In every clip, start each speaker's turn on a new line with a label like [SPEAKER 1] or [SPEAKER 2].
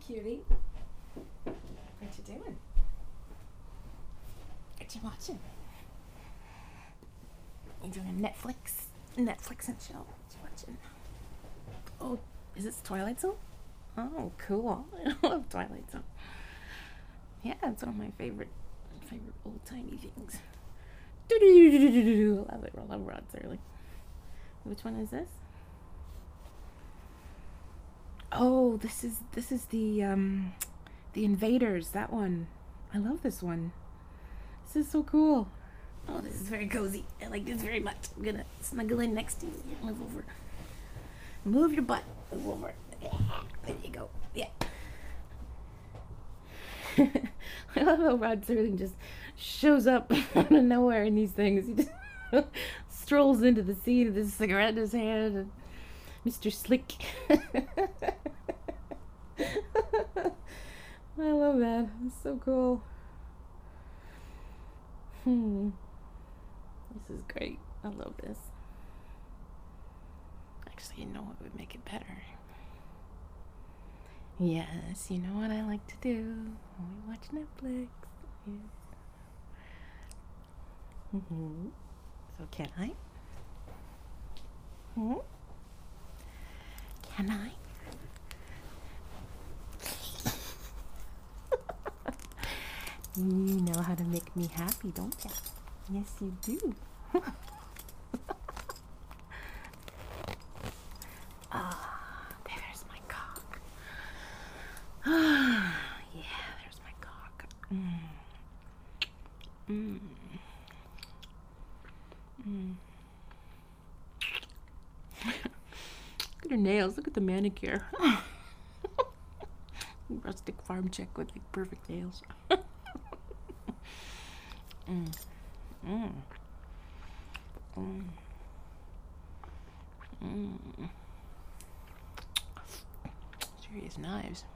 [SPEAKER 1] cutie. What you doing? What you watching? You doing Netflix and chill? What you watching? Oh, is this Twilight Zone? Oh, cool. I love Twilight Zone. Yeah, it's one of my favorite old-timey things. I love it. I love Rod Serling. Which one is this? Oh, this is the Invaders. That one. I love this one. This is so cool. Oh, this is very cozy. I like this very much. I'm gonna snuggle in next to you. Move over. Move your butt. Move over. There you go. Yeah. I love how Rod Serling just shows up out of nowhere in these things. He just strolls into the scene with his cigarette in his hand. And Mr. Slick. I love that. It's so cool. This is great. I love this. Actually, you know what would make it better? Yes, you know what I like to do when we watch Netflix. Yes. So can I? Can I? You know how to make me happy, don't you? Yes, you do. There's my cock. Yeah, there's my cock. Look at her nails. Look at the manicure. Rustic farm chick with like perfect nails. Serious knives.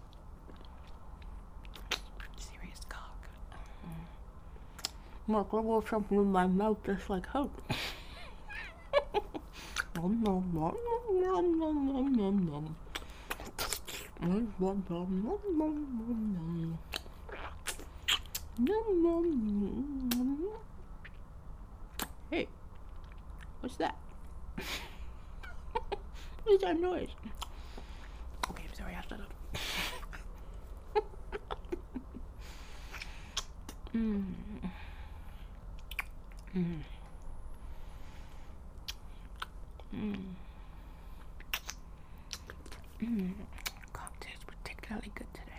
[SPEAKER 1] Serious cock. Look, I want something in my mouth just like hope. Nom nom nom nom nom nom nom nom. Nom nom nom nom nom nom nom nom. Hey, what's that? What is that noise? Okay, I'm sorry, I'll shut up. Cock tastes particularly good today.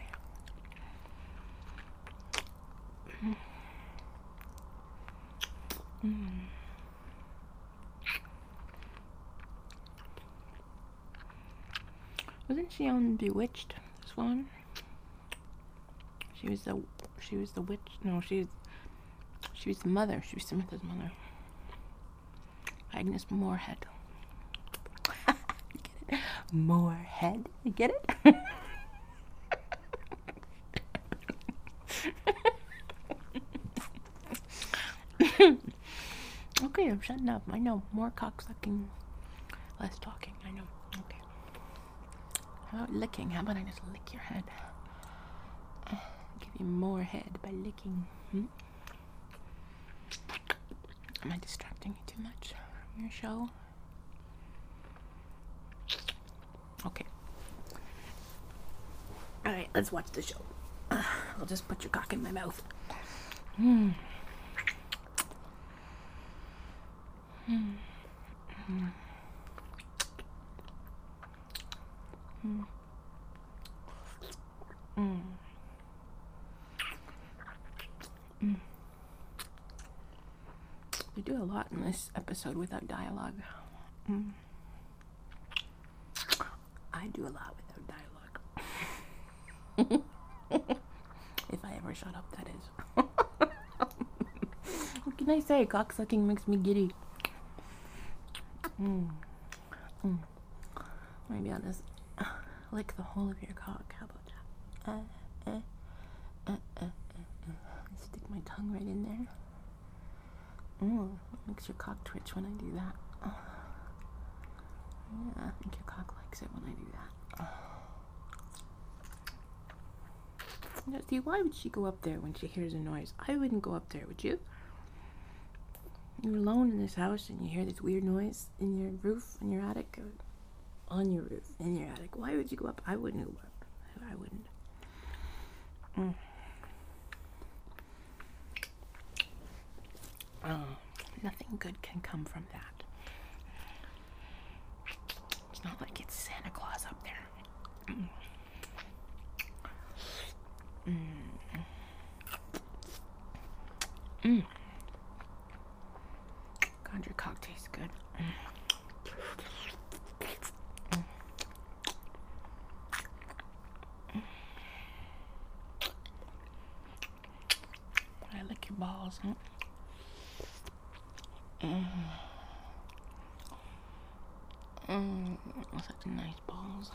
[SPEAKER 1] Wasn't she on Bewitched? This one. She was the witch. No, she was the mother. She was Samantha's mother. Agnes Moorehead. You get it? Moorehead. You get it? Okay, I'm shutting up. I know. More cocksucking, less talking. I know. Okay. How about licking? How about I just lick your head? Give you more head by licking. Am I distracting you too much from your show? Okay. Alright, let's watch the show. I'll just put your cock in my mouth. We do a lot in this episode without dialogue. I do a lot without dialogue. If I ever shut up, that is. What can I say? Cocksucking makes me giddy. Maybe I'll just lick the whole of your cock. How about that? Stick my tongue right in there. It makes your cock twitch when I do that. Yeah, I think your cock likes it when I do that. Now, see, why would she go up there when she hears a noise? I wouldn't go up there, would you? You're alone in this house and you hear this weird noise in your roof, in your attic, on your roof, in your attic. Why would you go up? I wouldn't go up. I wouldn't. Nothing good can come from that. It's not like it's Santa Claus up there. God, your cock tastes good. I lick your balls, huh? Such nice balls.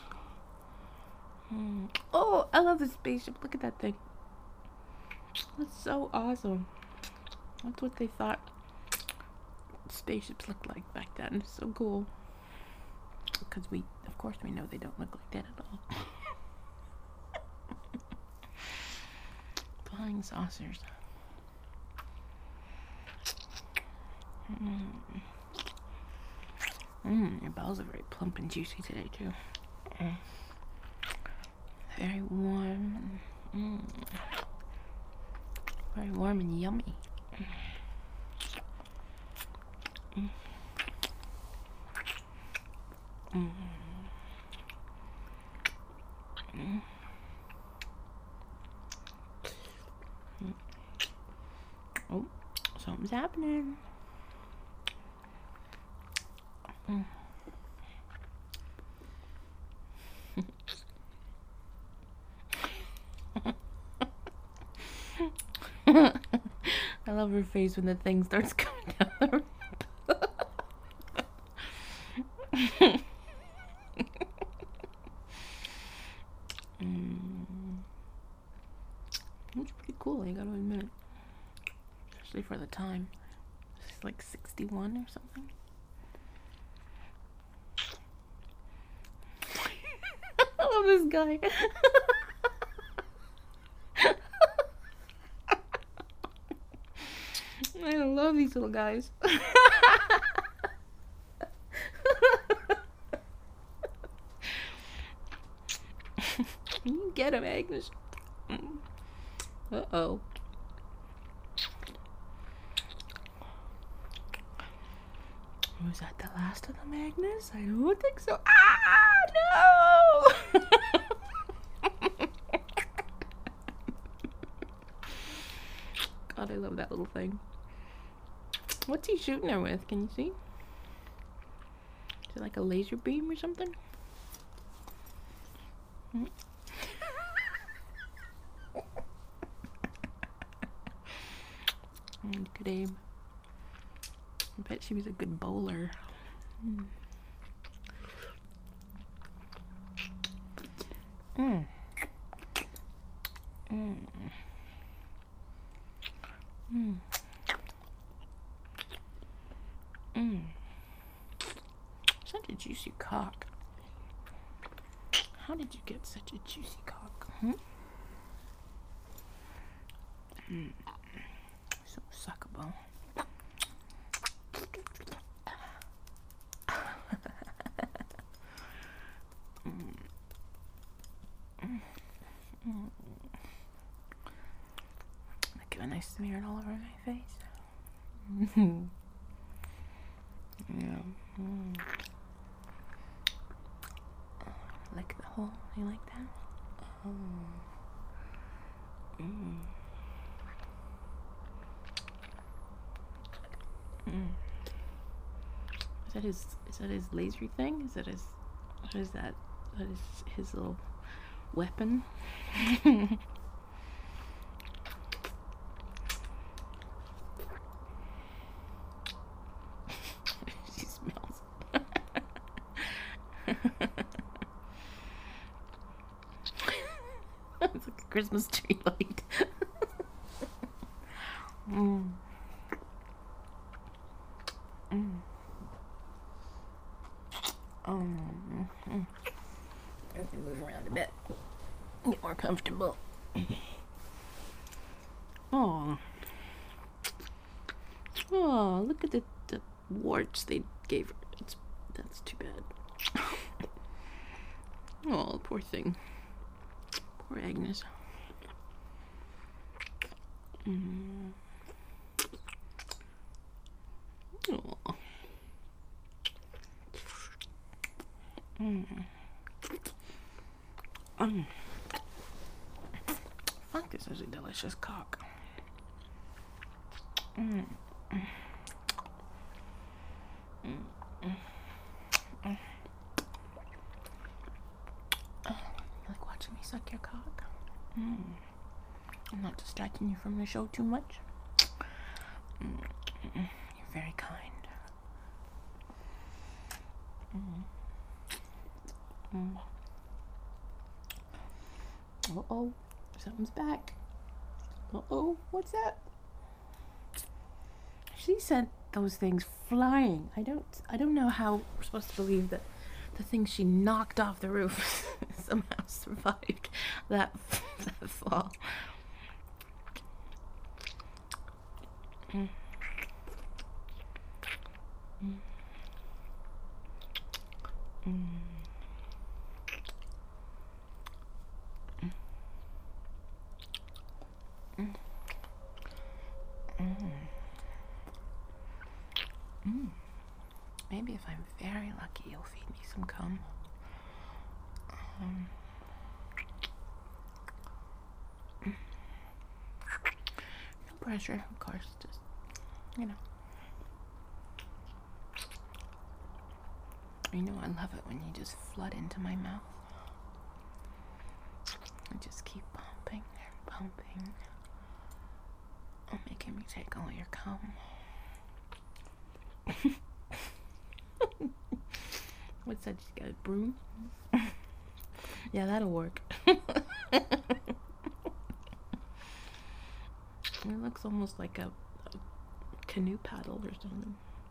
[SPEAKER 1] Oh, I love the spaceship. Look at that thing. That's so awesome. That's what they thought spaceships looked like back then. It's so cool. Because of course we know they don't look like that at all. Flying saucers. Your balls are very plump and juicy today too. Very warm. Very warm and yummy. Oh, something's happening. I love her face when the thing starts coming down the ramp. It's pretty cool, I gotta admit it. Especially for the time. It's like 61 or something. I love this guy. I love these little guys. You get him, Agnes. Uh-oh. Was that the last of them, Agnes? I don't think so. Ah, no! God, I love that little thing. What's he shooting her with? Can you see? Is it like a laser beam or something? Good aim. I bet she was a good bowler. Such a juicy cock. How did you get such a juicy cock? So suckable. Give a nice smear all over my face. Yeah. Lick the hole. You like that? Is that his laser thing? Is that his, what is that? That is his little weapon? She smells. It's like a Christmas tree light. I can move around a bit, get more comfortable. Oh. Oh, look at the warts they gave her. That's too bad. Oh, poor thing. Poor Agnes. Mm. Oh. Mm. Fuck, this is a delicious cock. Mm. You like watching me suck your cock? I'm not distracting you from the show too much. You're very kind. Uh-oh, something's back. Uh-oh, what's that? She sent those things flying. I don't know how we're supposed to believe that the things she knocked off the roof somehow survived that fall. Maybe if I'm very lucky, you'll feed me some cum. No pressure, of course. Just, you know. You know I love it when you just flood into my mouth. And just keep pumping and pumping. Oh, making me take all your cum. What's that? Just got a broom? Yeah, that'll work. It looks almost like a canoe paddle or something.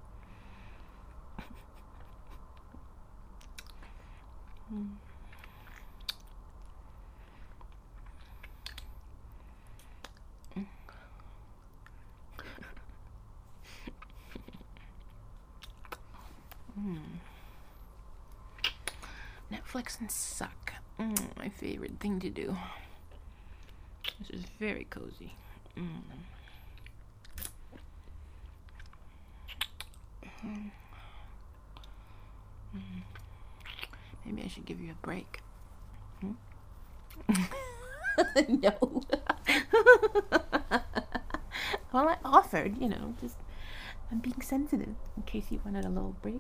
[SPEAKER 1] Netflix and suck. My favorite thing to do. This is very cozy. Maybe I should give you a break. No. Well, I offered, you know, just I'm being sensitive in case you wanted a little break.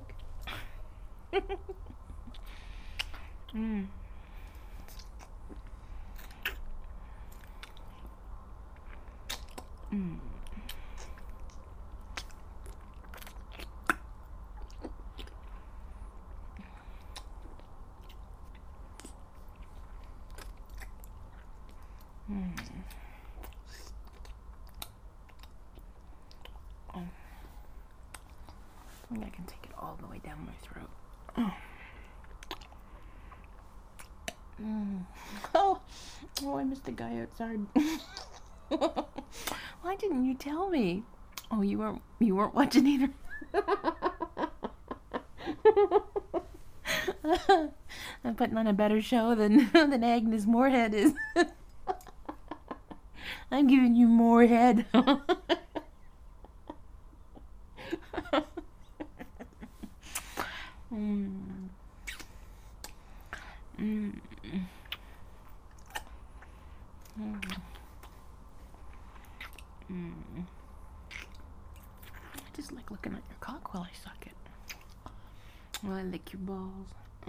[SPEAKER 1] I think I can take it all the way down my throat. Oh, I missed the guy outside. Why didn't you tell me? Oh, you weren't watching either. I'm putting on a better show than Agnes Moorehead is. I'm giving you more head. I just like looking at your cock while I suck it. While I lick your balls.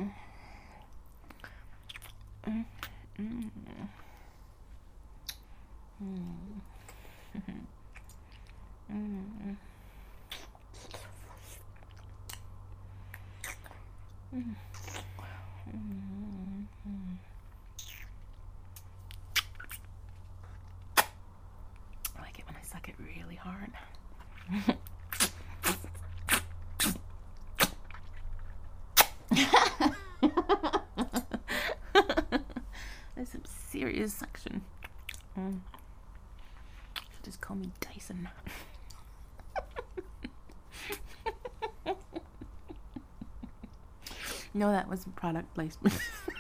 [SPEAKER 1] I like it when I suck it really hard. That's some serious suction. call me Dyson. No, that was product placement.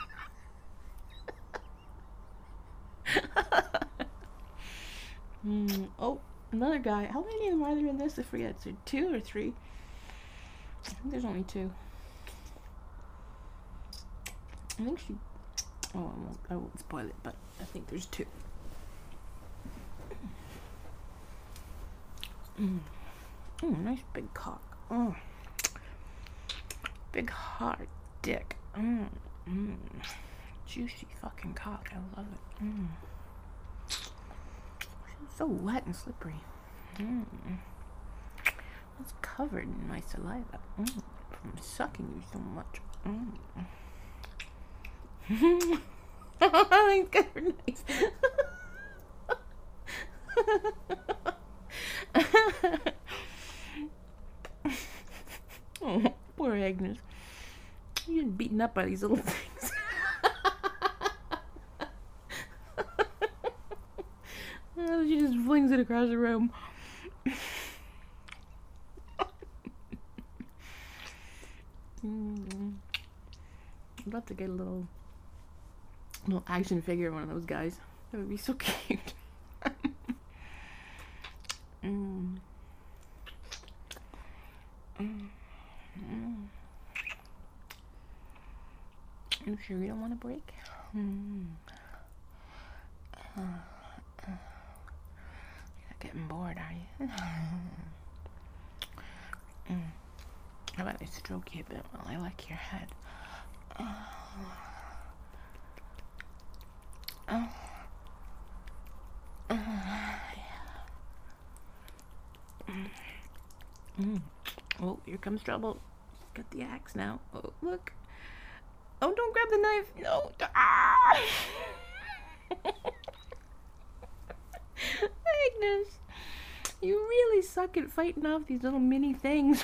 [SPEAKER 1] Oh, another guy. How many of them are there in this? I forget. Is there 2 or 3? I think there's only 2. I think she... Oh, I won't spoil it, but I think there's 2. Nice big cock. Oh, big hard dick. Juicy fucking cock. I love it. It's so wet and slippery. It's covered in my saliva. From sucking you so much. He's got her nice. Oh, poor Agnes. You're getting beaten up by these little things. She just flings it across the room. I'd love to get a little action figure of one of those guys. That would be so cute. You sure you don't want a break? You're not getting bored, are you? How about I stroke you a bit while I like your head? Oh, here comes trouble. Got the axe now. Oh, look. Oh, don't grab the knife. No. Ah! Agnes, you really suck at fighting off these little mini things.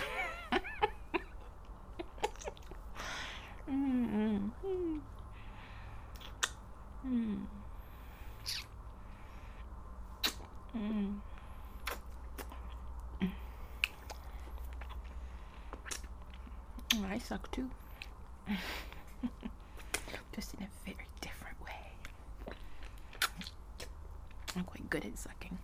[SPEAKER 1] I suck too. Just in a very different way. I'm quite good at sucking.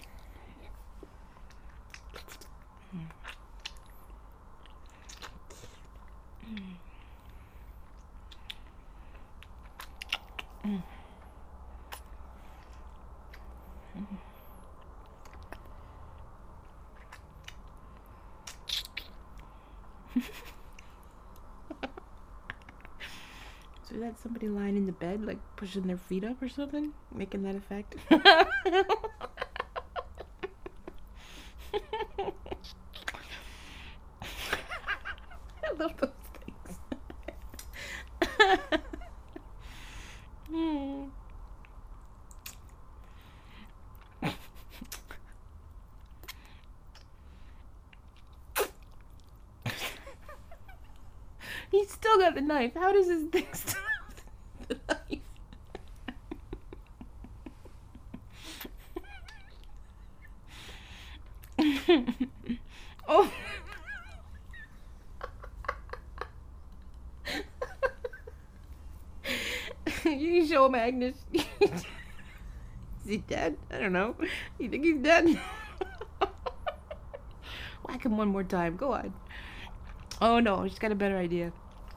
[SPEAKER 1] So is that somebody lying in the bed, like pushing their feet up or something? Making that effect? I love those things. He's still got the knife. How does this thing still have the knife? Oh. You can show him, Agnes. Is he dead? I don't know. You think he's dead? Whack him one more time. Go on. Oh no, she's got a better idea.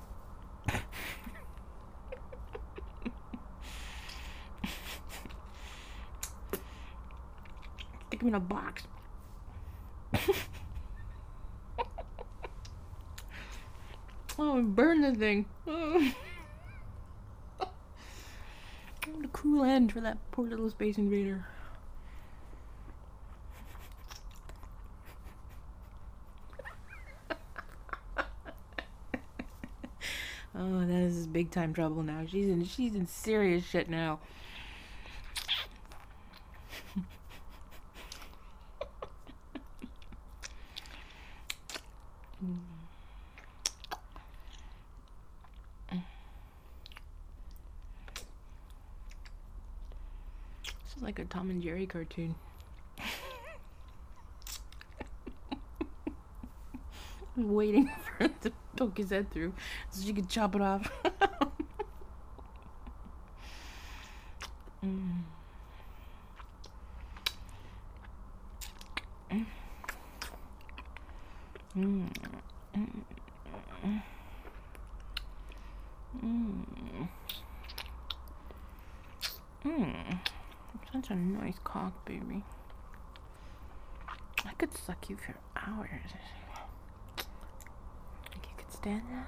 [SPEAKER 1] Stick him in a box. Oh, burn the thing. Oh. What a cruel end for that poor little Space Invader. Oh, that is big time trouble now. She's in serious shit now. This is like a Tom and Jerry cartoon. waiting for him to poke his head through so she could chop it off. mm. Mm. Mm. Mm. Mm. Mm. Such a nice cock, baby. I could suck you for hours. Think you could stand that?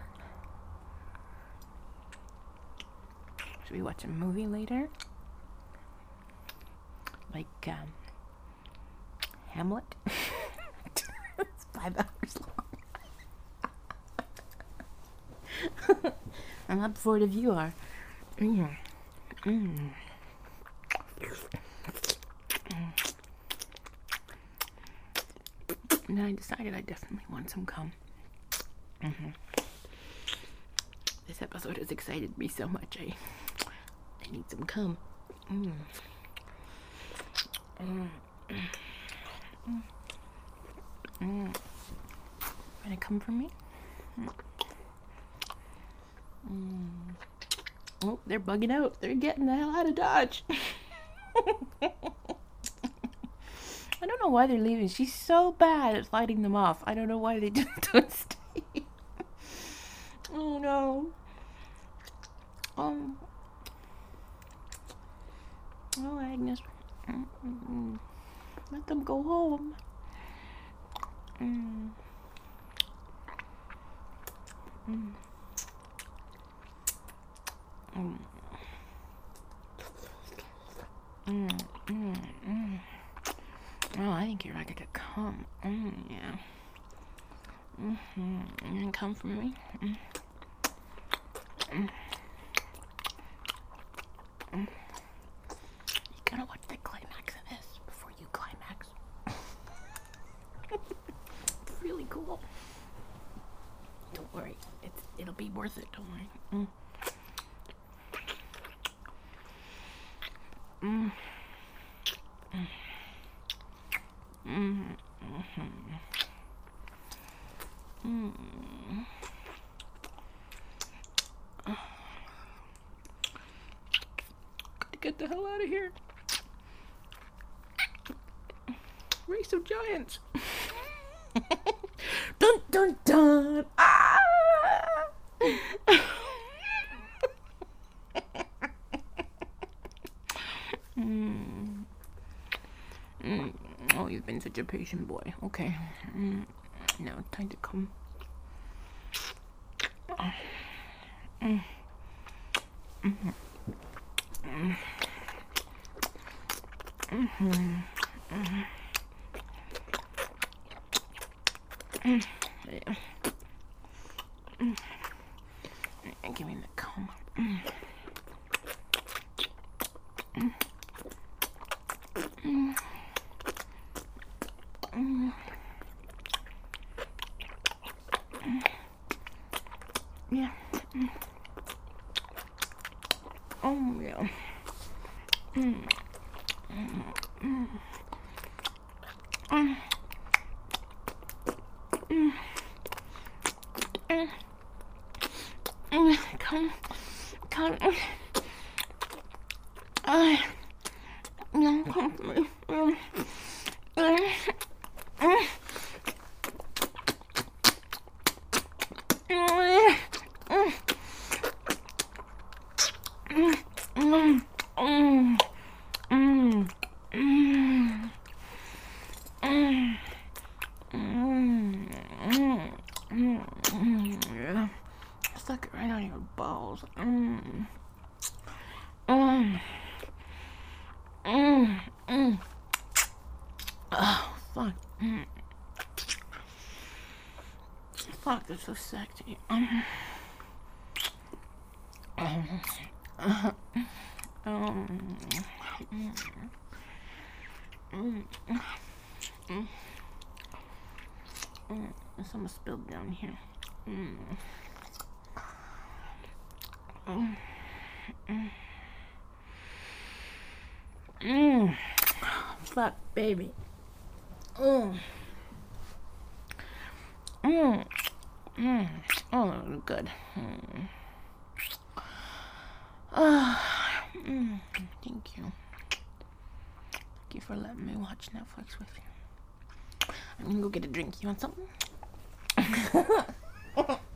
[SPEAKER 1] Should we watch a movie later? Like, Hamlet? It's 5 hours long. I'm up for it if you are. Mm. Mm. And then I decided I definitely want some cum. This episode has excited me so much. I need some cum. Gonna come for me? Oh, they're bugging out. They're getting the hell out of Dodge. I don't know why they're leaving. She's so bad at fighting them off. I don't know why they don't stay. Oh no. Oh, Agnes. Let them go home. Oh, I think you're ready to come. Yeah. You gonna come for me? You gotta watch the climax of this before you climax. It's really cool. Don't worry, it'll be worth it. Don't worry. Gotta get the hell out of here. Race of Giants. Dun dun dun. Ah! Oh, you've been such a patient boy. Okay. Now it's time to come. Give me the comb. Yeah. Oh yeah. Come. No, come for me. Yeah. Stuck it right on your balls. Oh, fuck. Fuck, that's so sexy. There's some spilled down here. Fuck, baby. Oh, good. Thank you. Thank you for letting me watch Netflix with you. I'm gonna go get a drink. You want something?